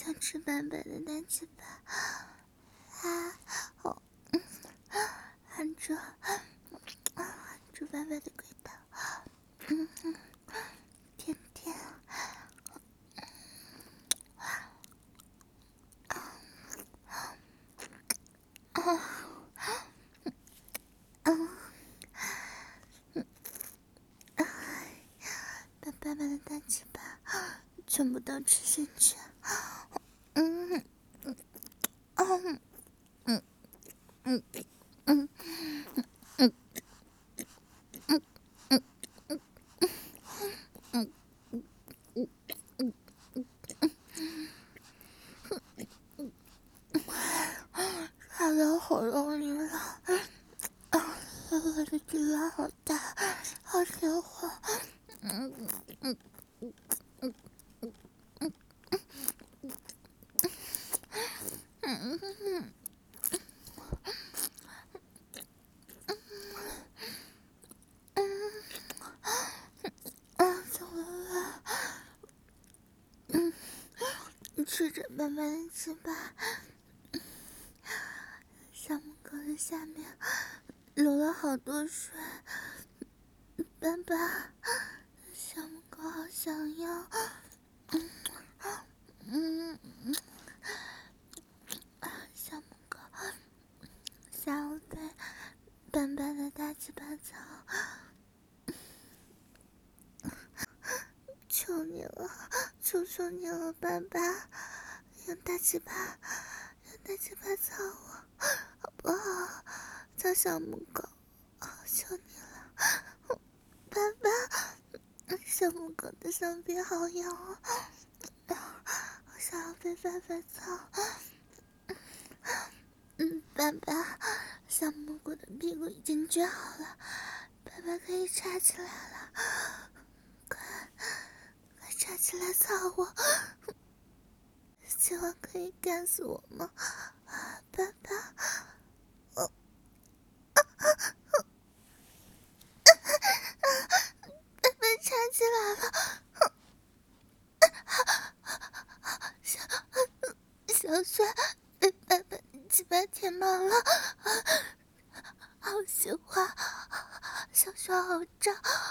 想吃板板的大鸡巴啊！哦，含住板板的轨道，甜甜。把爸爸的大鸡巴全部都吃进去。插到喉咙里了，我的鸡巴好大，好鲜活。怎么了？吃着慢慢的鸡巴，小母狗的下面流了好多水。爸爸，小母狗好想要。小母狗想要被斑斑的大鸡巴操，求你了，求求你了，斑斑，用大鸡巴操我，好不好？操小母狗，求你了，斑斑，小母狗的上边好痒哦，我想要被斑斑操。斑斑，小母狗的屁股已经撅好了，斑斑可以插起来了，快插起来操我！希望可以干死我吗？斑斑，斑斑插起来了，小帅被斑斑的鸡巴填满了，好喜欢，小帅好胀。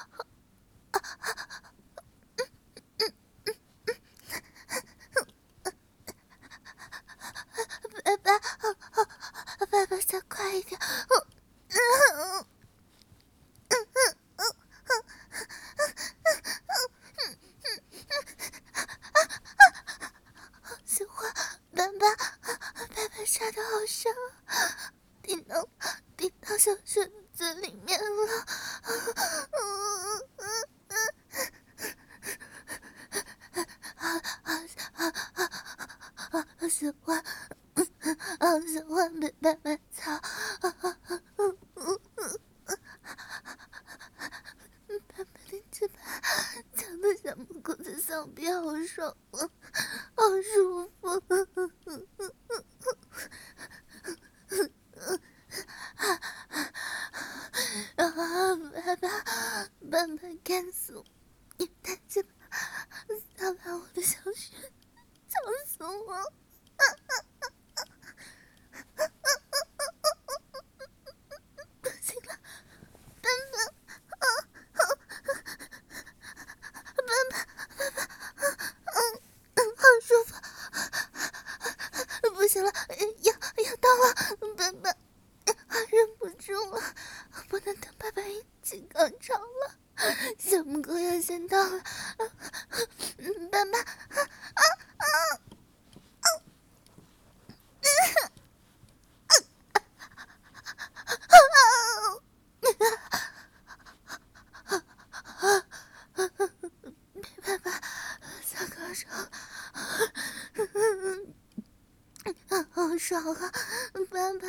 爸爸再快一点！喜欢爸爸杀的好深啊，顶到小睡子里面了。喜欢被爸爸操。爸爸的鸡巴操的小母狗的上边好爽啊，好舒服。爸爸干死我！你大鸡巴操把我的小穴，操死我！不行了，爸爸，好舒服！不行了，要到了，爸爸，忍不住了，不能等爸爸一起高潮了，小母狗要先到了，爸爸，爸爸，小高潮，好爽啊，爸爸，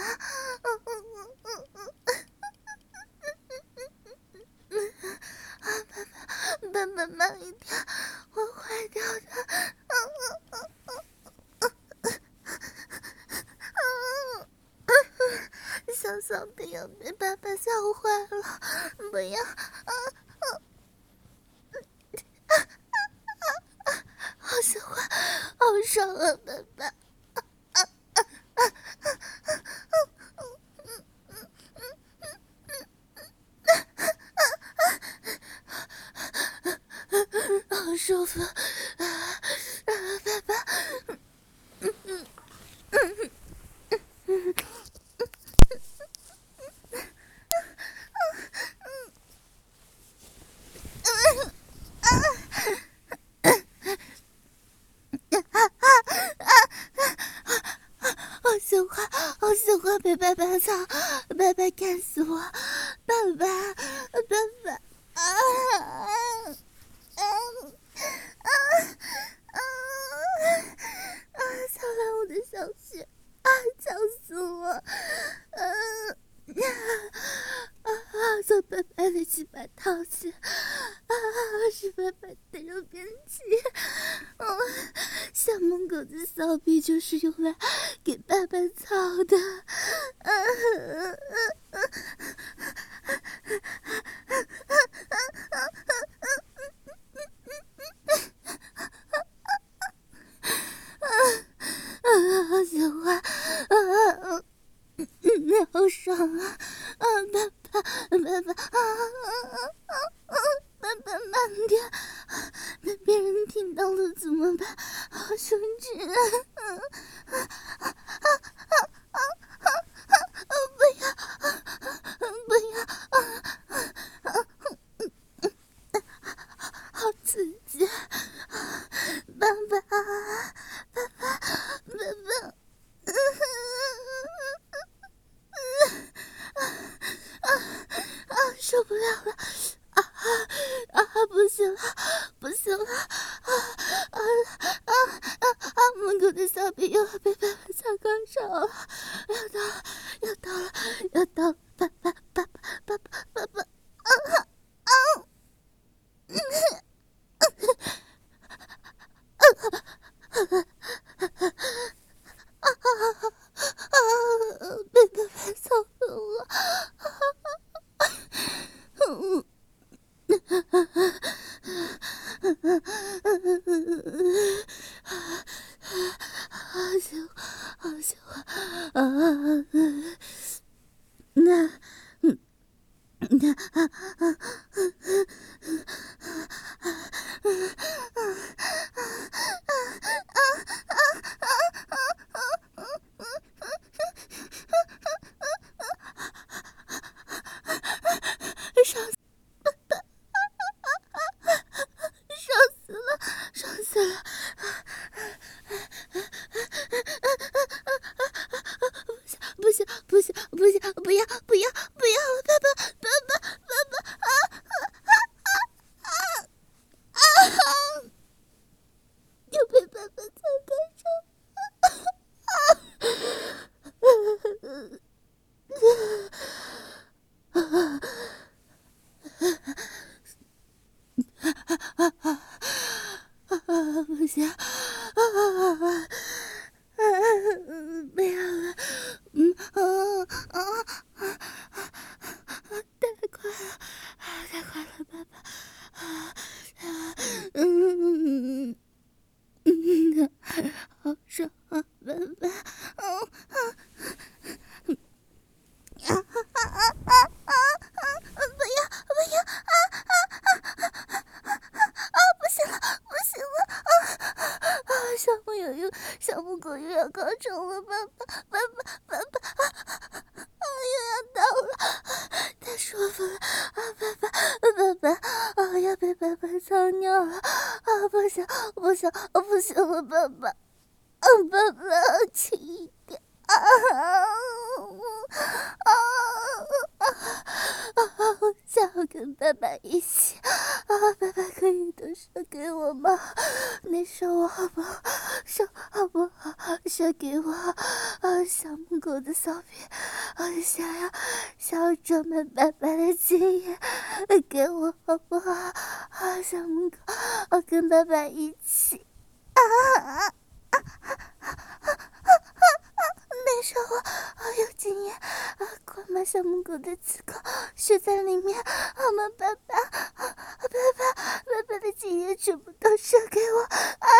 爸爸慢一点，我坏掉的。小骚逼要被爸爸笑坏了，不要！好喜欢，好爽啊，爸爸！好舒服啊！爸爸，好喜欢，好喜欢被爸爸操，爸爸干死我，爸爸，爸爸，啊啊啊啊啊！操烂我的小穴，啊，吵死我！从爸爸的鸡巴套去，是爸爸的肉便器。小母狗的骚逼就是用来给爸爸操的。好喜欢，好爽啊！爸爸，爸爸，爸爸慢点，被别人听到了怎么办？好羞耻啊！不要，不要，好刺激！爸爸，爸爸，爸爸。受不了了！不行了，不行了！门口的小兵又要被爸爸抢高潮了，要到了！爸爸！被爸爸操疯了！好喜欢爽死了！不行！不要！爸爸！又被爸爸踩开不行！不要了！太快了，爸爸！好爽啊，爸爸！不行了！小母狗又要高潮了，爸爸！又要到了，太舒服了！爸爸！要被爸爸操尿了！不行了，爸爸！爸爸，轻一点！想要跟爸爸一起，爸爸可以多射给我吗？你说我好不好？射给我！小母狗的骚逼，想要装满爸爸的精液，给我好不好？小母狗，跟爸爸一起！没说我有经验，快把小母狗的子宫射在里面，好吗？爸爸的精液全部都射给我！